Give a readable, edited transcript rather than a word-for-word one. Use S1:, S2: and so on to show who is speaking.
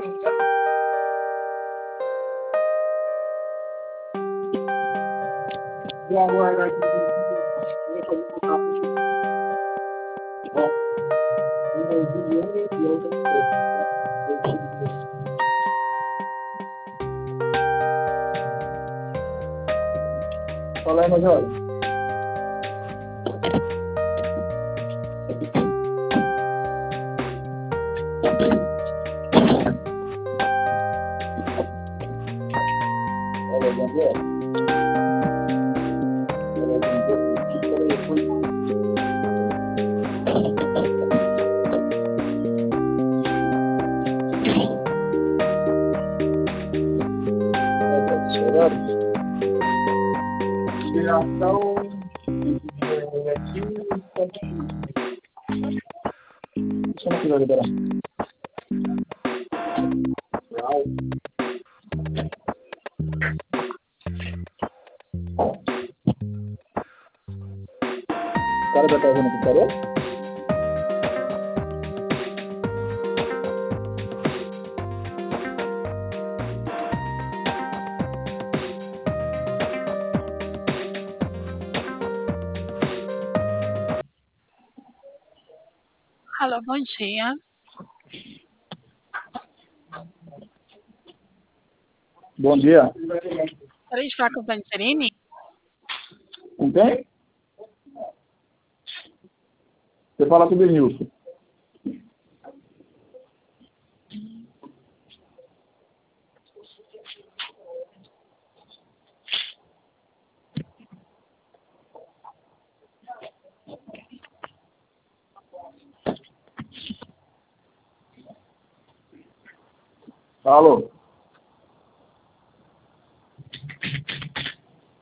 S1: Fala aí, Major. O cara já tá vendo o computador?
S2: Alô, bom dia.
S1: Bom dia.
S2: Gostaria de falar com o Vanzerini?
S1: Com quem? Você fala com o Denilson. Alô?